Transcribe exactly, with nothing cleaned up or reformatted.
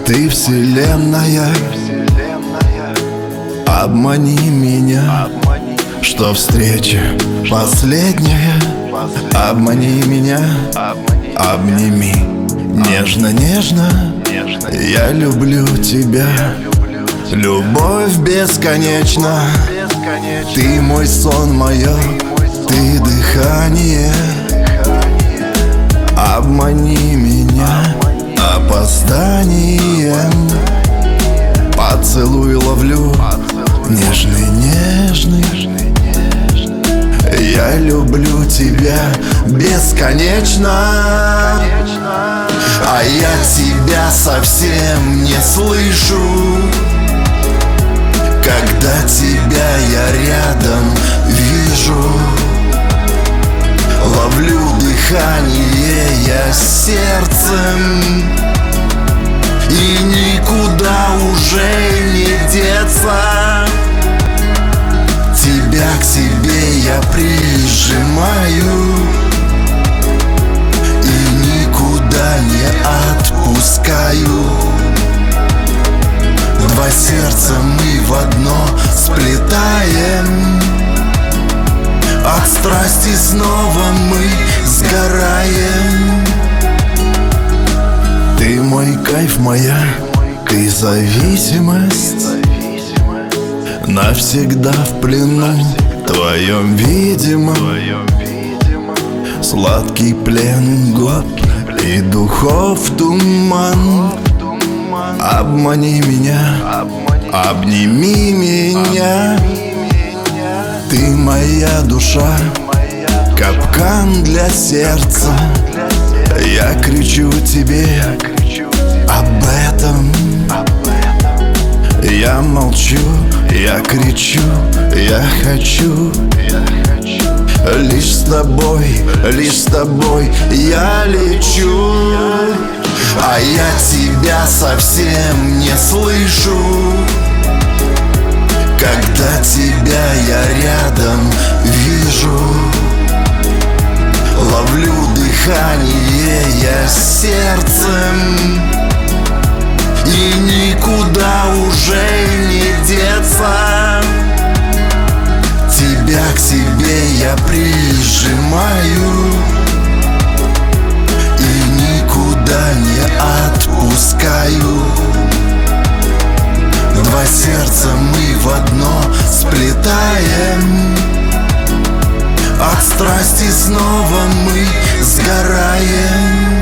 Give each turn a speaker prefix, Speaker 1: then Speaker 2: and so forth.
Speaker 1: Ты вселенная, обмани меня, что встреча последняя. Обмани меня, обними нежно-нежно. Я люблю тебя, любовь бесконечна. Ты мой сон, мое, ты дыхание. Обмани меня опозданием. Поцелуй ловлю, нежный-нежный. Я люблю тебя бесконечно. А я тебя совсем не слышу. Когда тебя я рядом вижу, ловлю дыхание я сердцем, и никуда уже не деться. Тебя к себе я прижимаю и никуда не отпускаю. Два сердца мы в одно сплетаем. От страсти снова мы сгораем. Ты мой кайф, моя, ты зависимость. Навсегда в плену твоем, видимо. Сладкий плен губ и духов туман. Обмани меня, обними меня. Ты моя душа, капкан для сердца. Я кричу тебе об этом. Я молчу, я кричу, я хочу. Лишь с тобой, лишь с тобой я лечу. А я тебя совсем не слышу. Когда тебя я рядом вижу, ловлю дыхание я сердцем, и никуда уже не деться. Тебя к себе я прижимаю и никуда не отпускаю. Два сердца мы в одно сплетаем. От страсти снова мы сгораем.